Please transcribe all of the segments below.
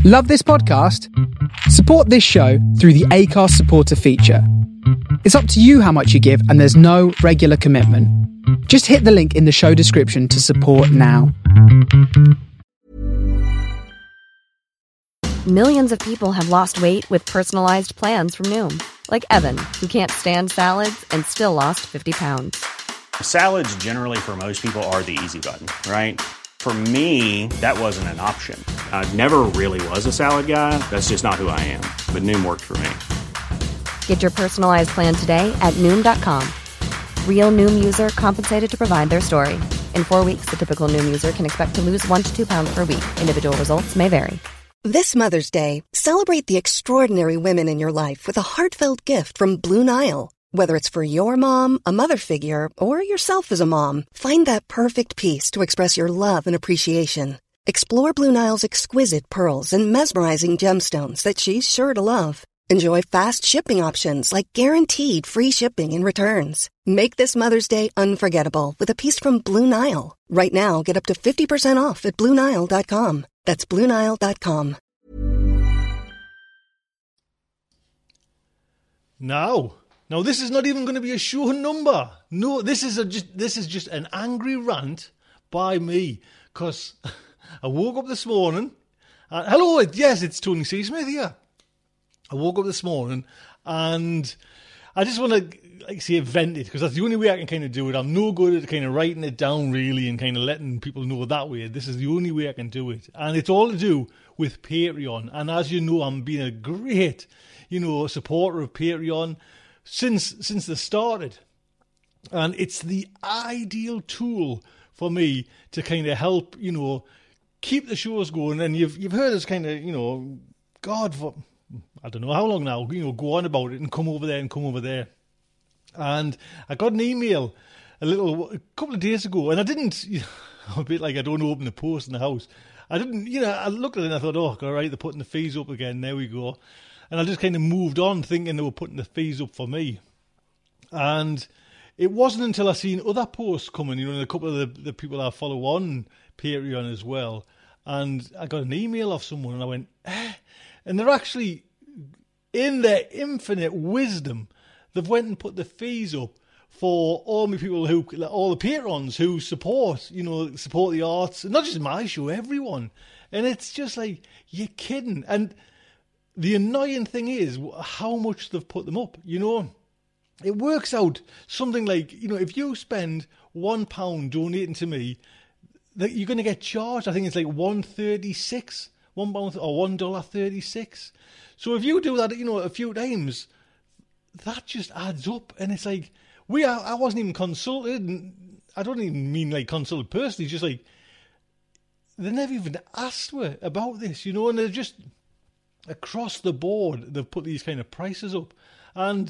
Love this podcast? Support this show through the Acast supporter feature. It's up to you how much you give, and there's no regular commitment. Just hit the link in the show description to support now. Millions of people have lost weight with personalized plans from Noom. Like Evan, who can't stand salads and still lost 50 pounds. Salads generally for most people are the easy button, right? For me, that wasn't an option. I never really was a salad guy. That's just not who I am. But Noom worked for me. Get your personalized plan today at Noom.com. Real Noom user compensated to provide their story. In 4 weeks, the typical Noom user can expect to lose 1 to 2 pounds per week. Individual results may vary. This Mother's Day, celebrate the extraordinary women in your life with a heartfelt gift from Blue Nile. Whether it's for your mom, a mother figure, or yourself as a mom, find that perfect piece to express your love and appreciation. Explore Blue Nile's exquisite pearls and mesmerizing gemstones that she's sure to love. Enjoy fast shipping options like guaranteed free shipping and returns. Make this Mother's Day unforgettable with a piece from Blue Nile. Right now, get up to 50% off at BlueNile.com. That's BlueNile.com. Now, this is not even going to be a show number. No, this is just an angry rant by me, because I woke up this morning. Hello, yes, it's Tony C. Smith here. I woke up this morning and I just want to vent it, because that's the only way I can kind of do it. I'm no good at kind of writing it down really and kind of letting people know that way. This is the only way I can do it, and it's all to do with Patreon. And as you know, I'm being a great, supporter of Patreon since they started, and it's the ideal tool for me to kind of help keep the shows going. And you've heard us kind of God, for I don't know how long now, go on about it and come over there. And I got an email a couple of days ago, and I didn't, a bit like I don't open the post in the house. I didn't, I looked at it and I thought, oh, all right, they're putting the fees up again. There we go. And I just kind of moved on thinking they were putting the fees up for me. And it wasn't until I seen other posts coming, and a couple of the people I follow on Patreon as well. And I got an email off someone and I went, and they're actually, in their infinite wisdom, they've went and put the fees up for all the people all the patrons who support the arts, not just my show, everyone. And it's just like, you're kidding. And the annoying thing is how much they've put them up. It works out something like, if you spend £1 donating to me, that you're going to get charged. I think it's like £1.36, £1 or $1.36. So if you do that, a few times, that just adds up. And it's like, I wasn't even consulted. And I don't even mean like consulted personally. Just like, they never even asked me about this, and they're just across the board, they've put these kind of prices up. And,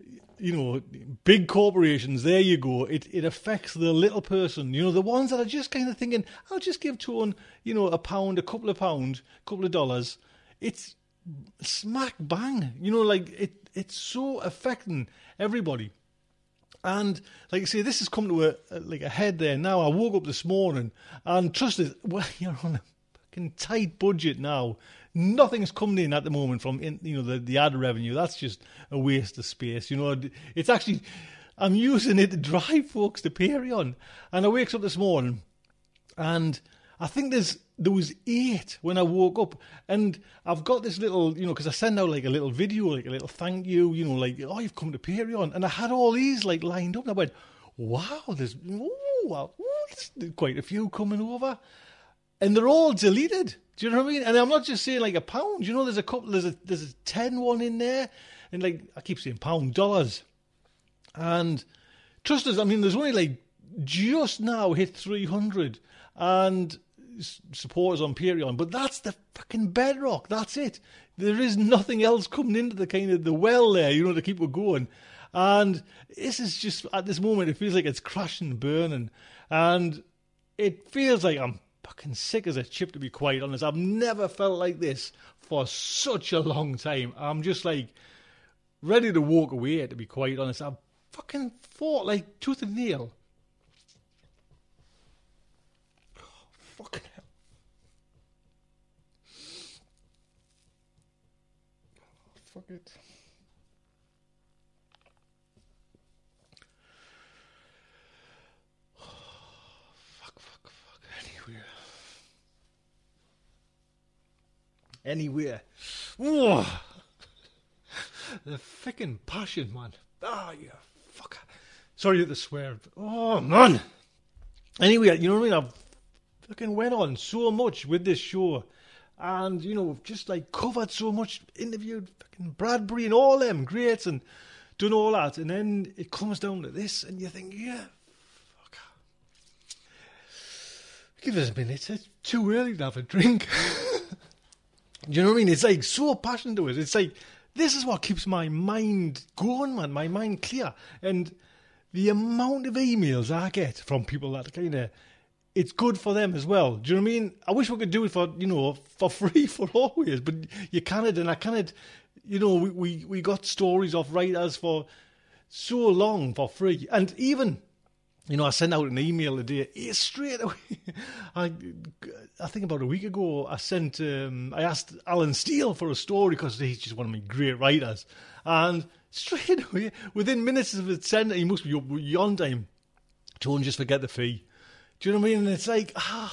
big corporations, there you go. It affects the little person, the ones that are just kind of thinking, I'll just give Tone, a pound, a couple of pounds, a couple of dollars. It's smack bang, it's so affecting everybody. And like I say, this has come to a head there now. I woke up this morning and trust it, well, you're on a fucking tight budget now. Nothing's coming in at the moment from the ad revenue. That's just a waste of space. It's actually, I'm using it to drive folks to Patreon. And I wakes up this morning and I think there was 8 when I woke up, and I've got this little, because I send out like a little video, like a little thank you, oh, you've come to Patreon, and I had all these like lined up, and I went, wow, there's quite a few coming over, and they're all deleted. Do you know what I mean? And I'm not just saying like a pound. There's a couple. There's a 10 one in there, and like I keep saying pound dollars, and trust us. I mean, there's only like just now hit 300 and supporters on Patreon, but that's the fucking bedrock. That's it. There is nothing else coming into the kind of the well there, to keep it going. And this is just, at this moment, it feels like it's crashing and burning, and it feels like I'm fucking sick as a chip, to be quite honest. I've never felt like this for such a long time. I'm just like ready to walk away, to be quite honest. I've fucking fought like tooth and nail. Fucking hell. fuck it. Fuck. Anywhere. Oh, the fucking passion, man. Ah, you fucker. Sorry to swear. Oh, man. Anyway, you know what I mean? I've fucking went on so much with this show. And, you know, just like covered so much, interviewed fucking Bradbury and all them greats and done all that. And then it comes down to this and you think, yeah, fuck. Give us a minute. It's too early to have a drink. Do you know what I mean? It's like so passionate to it. It's like, this is what keeps my mind going, man. My mind clear. And the amount of emails I get from people that kind of, it's good for them as well. Do you know what I mean? I wish we could do it for, you know, for free for always, but you cannot. And I cannot, you know, we got stories of writers for so long for free. And even, you know, I sent out an email today, straight away. I think about a week ago, I asked Alan Steele for a story because he's just one of my great writers. And straight away, within minutes of it sent, he must be on time. Don't just forget the fee. Do you know what I mean? And it's like,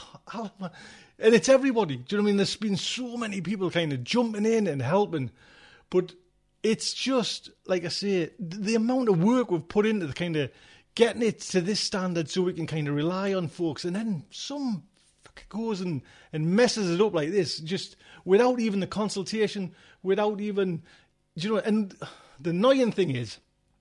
and it's everybody. Do you know what I mean? There's been so many people kind of jumping in and helping. But it's just, like I say, the amount of work we've put into the kind of getting it to this standard so we can kind of rely on folks. And then some fucker goes and messes it up like this, just without even the consultation, without even, you know, and the annoying thing is,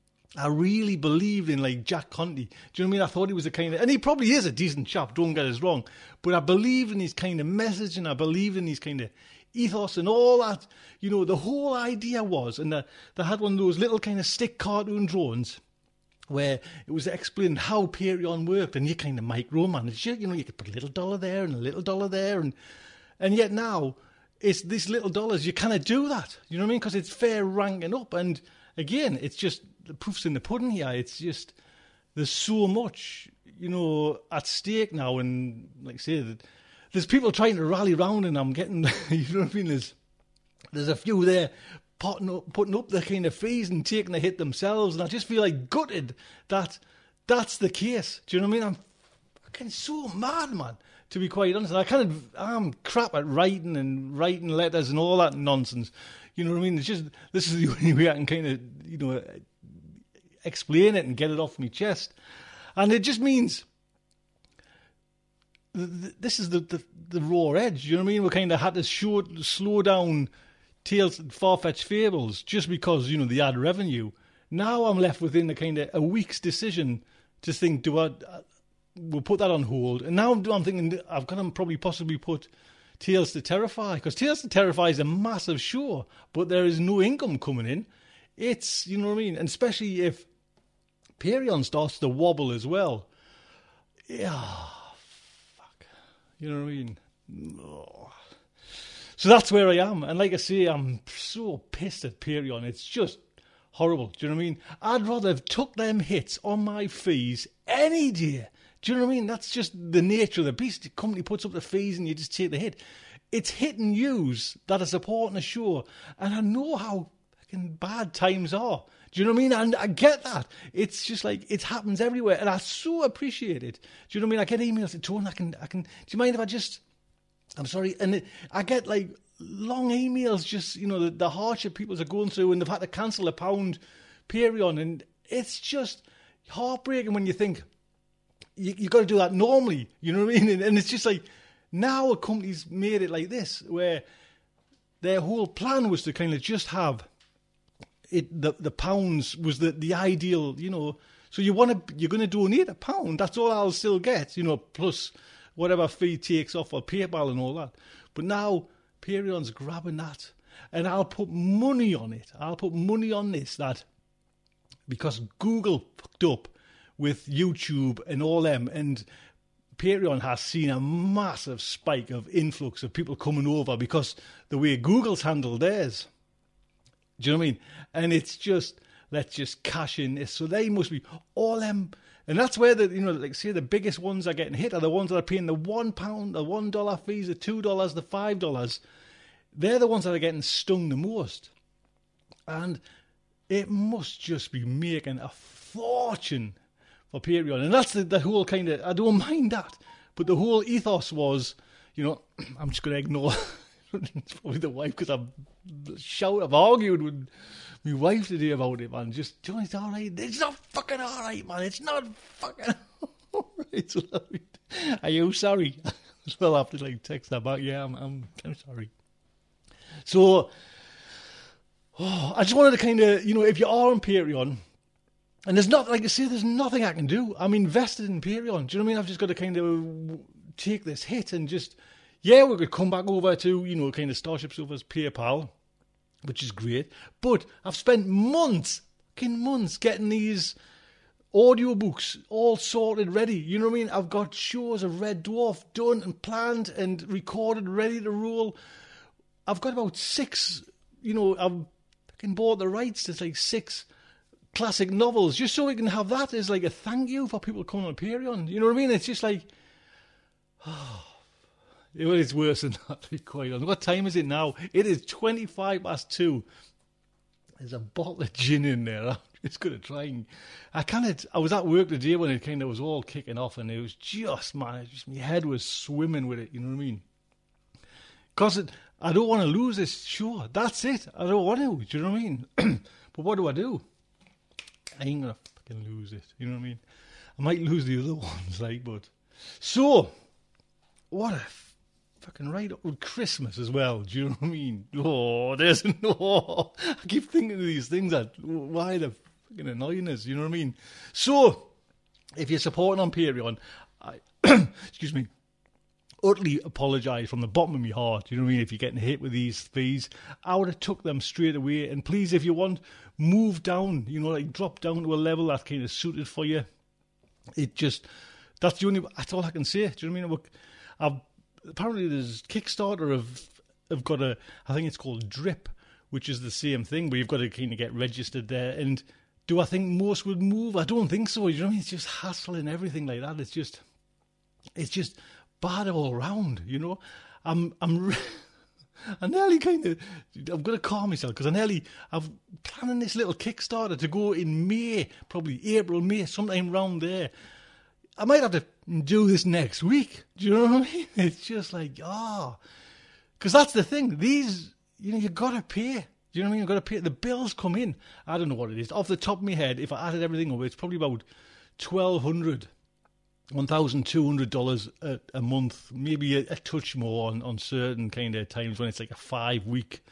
I really believed in like Jack Conte. Do you know what I mean? I thought he was a kind of, and he probably is a decent chap, don't get us wrong, but I believed in his kind of message and I believed in his kind of ethos and all that. You know, the whole idea was, and they had one of those little kind of stick cartoon drones where it was explaining how Patreon worked, and you kind of micromanage it. You know, you could put a little dollar there and a little dollar there, and yet now it's these little dollars. You kind of do that. You know what I mean? Because it's fair ranking up, and again, it's just the proof's in the pudding here. It's just there's so much, you know, at stake now, and like I say, there's people trying to rally round, and I'm getting, you know what I mean? There's a few there putting up the kind of fees and taking the hit themselves, and I just feel like gutted that that's the case. Do you know what I mean? I'm fucking so mad, man, to be quite honest. I'm crap at writing letters and all that nonsense. You know what I mean? It's just, this is the only way I can kind of, you know, explain it and get it off my chest. And it just means this is the raw edge. You know what I mean? We kind of had to slow down Tales and Far-Fetched Fables just because, you know, they add revenue. Now I'm left within a kind of a week's decision to think, we'll put that on hold. And now I'm thinking I've got to probably possibly put Tales to Terrify, because Tales to Terrify is a massive show, but there is no income coming in. It's, you know what I mean? And especially if Patreon starts to wobble as well. Yeah, fuck. You know what I mean? Oh. So that's where I am. And like I say, I'm so pissed at Patreon. It's just horrible. Do you know what I mean? I'd rather have took them hits on my fees any day. Do you know what I mean? That's just the nature of the beast. The company puts up the fees and you just take the hit. It's hit and use that are supporting the show. And I know how fucking bad times are. Do you know what I mean? And I get that. It's just like, it happens everywhere. And I so appreciate it. Do you know what I mean? I get emails at Tone, I can, do you mind if I just, I'm sorry. And I get like long emails, just, you know, the hardship people are going through, and they've had to cancel a £1 Patreon. And it's just heartbreaking when you think, you got to do that normally, you know what I mean? And it's just like, now a company's made it like this, where their whole plan was to kind of just have it. The pounds was the ideal, you know. So you're going to donate £1. That's all I'll still get, you know, plus whatever fee takes off or PayPal and all that. But now Patreon's grabbing that, and I'll put money on it. I'll put money on this, that because Google fucked up with YouTube and all them, and Patreon has seen a massive spike of influx of people coming over because the way Google's handled theirs. Do you know what I mean? And it's just, let's just cash in this. So they must be all them, and that's where the, you know, like say the biggest ones are getting hit are the ones that are paying the £1, the $1 fees, the $2, the $5. They're the ones that are getting stung the most. And it must just be making a fortune for Patreon. And that's the whole kind of, I don't mind that. But the whole ethos was, I'm just going to ignore it's probably the wife, because I've argued with my wife today about it, man. Just, it's all right. It's not fucking all right, man. It's not fucking all right. So, are you sorry? So I'll have to text her back. Yeah, I'm sorry. So, I just wanted to kind of, if you are on Patreon, and there's not, like I say, there's nothing I can do. I'm invested in Patreon. Do you know what I mean? I've just got to kind of take this hit and just, we could come back over to, kind of Starship Sofa's PayPal, which is great. But I've spent months getting these audiobooks all sorted, ready. You know what I mean? I've got shows of Red Dwarf done and planned and recorded, ready to roll. I've got about 6, I've bought the rights to 6 classic novels, just so we can have that as a thank you for people coming on Patreon. You know what I mean? It's just it's worse than that, to be quite honest. What time is it now? It is 2:25. There's a bottle of gin in there. I'm just going to try and... I was at work today when it kind of was all kicking off, and it was just, man, my head was swimming with it, you know what I mean? Because I don't want to lose this show. That's it. I don't want to, do you know what I mean? But what do? I ain't going to fucking lose it, you know what I mean? I might lose the other ones, but... So, what a fucking right up with Christmas as well, do you know what I mean? I keep thinking of these things why they're fucking annoying us, you know what I mean? So, if you're supporting on Patreon, I, excuse me, utterly apologise from the bottom of my heart, you know what I mean? If you're getting hit with these fees, I would have took them straight away. And please, if you want, move down, drop down to a level that's kind of suited for you. That's all I can say. Do you know what I mean? Apparently there's Kickstarter have got I think it's called Drip, which is the same thing, where you've got to kind of get registered there. And do I think most would move? I don't think so. You know what I mean? It's just hassle and everything like that. It's just bad all round, I'm nearly kind of, I'm going to calm myself, because I'm planning this little Kickstarter to go in May, probably April, May, sometime round there. I might have to do this next week. Do you know what I mean? It's just because that's the thing. These, you got to pay. Do you know what I mean? You've got to pay. The bills come in. I don't know what it is. Off the top of my head, if I added everything up, it's probably about $1,200 a month, maybe a touch more on certain kind of times when it's a 5 week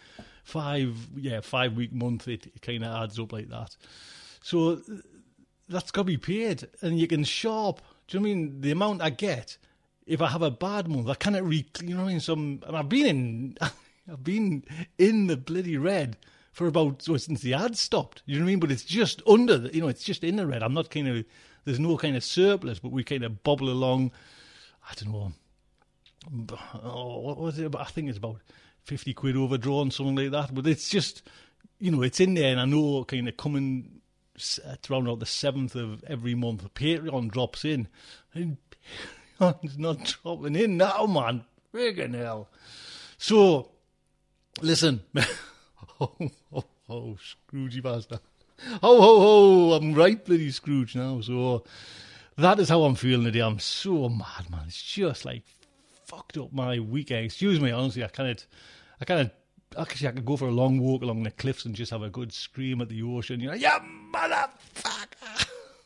month. It kind of adds up like that. So that's got to be paid, and you can shop. Do you know what I mean? The amount I get, if I have a bad month, I cannot you know what I mean? I've been in the bloody red for since the ads stopped. You know what I mean? But it's just under, it's just in the red. I'm not there's no kind of surplus, but we kind of bobble along. I don't know. What was it? I think it's about 50 quid overdrawn, something like that. But it's just, it's in there, and I know kind of coming around about the 7th of every month, Patreon drops in. And Patreon's not dropping in now, man. Friggin' hell. So, listen. Scroogey bastard. I'm right bloody Scrooge now. So, that is how I'm feeling today. I'm so mad, man. It's just fucked up my weekend. Excuse me, honestly. I could go for a long walk along the cliffs and just have a good scream at the ocean. Yeah, motherfucker!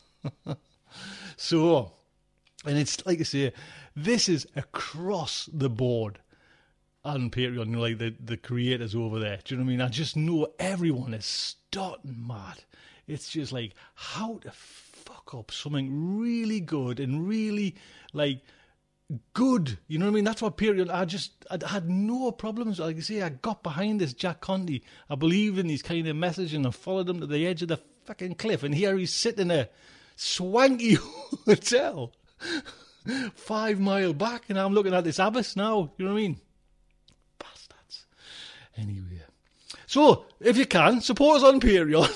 So, and it's like I say, this is across the board on Patreon, the creators over there. Do you know what I mean? I just know everyone is starting mad. It's just how to fuck up something really good and really, good, you know what I mean? That's what Patreon, I had no problems. Like I say, I got behind this Jack Conte. I believed in his kind of message, and I followed him to the edge of the fucking cliff, and here he's sitting in a swanky hotel 5 mile back, and I'm looking at this abyss now, you know what I mean? Bastards. Anyway, so if you can, support us on Patreon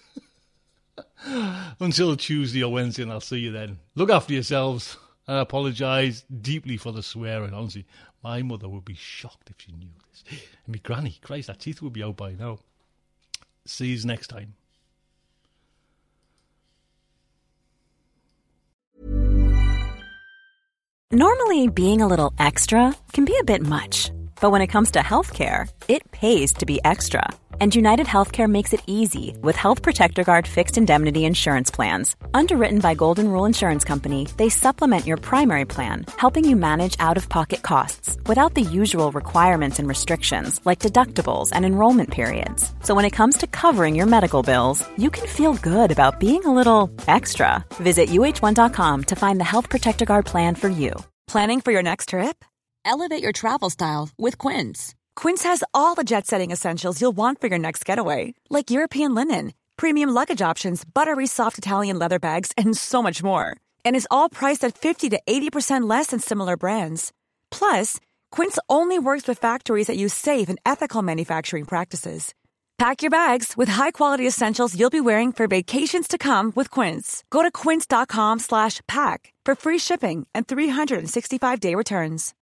until Tuesday or Wednesday, and I'll see you then. Look after yourselves. I apologise deeply for the swearing, honestly. My mother would be shocked if she knew this. And my granny, Christ, her teeth would be out by now. See you next time. Normally, being a little extra can be a bit much. But when it comes to healthcare, it pays to be extra. And United Healthcare makes it easy with Health Protector Guard fixed indemnity insurance plans. Underwritten by Golden Rule Insurance Company, they supplement your primary plan, helping you manage out-of-pocket costs without the usual requirements and restrictions like deductibles and enrollment periods. So when it comes to covering your medical bills, you can feel good about being a little extra. Visit uh1.com to find the Health Protector Guard plan for you. Planning for your next trip? Elevate your travel style with Quince. Quince has all the jet-setting essentials you'll want for your next getaway, like European linen, premium luggage options, buttery soft Italian leather bags, and so much more. And is all priced at 50 to 80% less than similar brands. Plus, Quince only works with factories that use safe and ethical manufacturing practices. Pack your bags with high-quality essentials you'll be wearing for vacations to come with Quince. Go to quince.com/pack for free shipping and 365-day returns.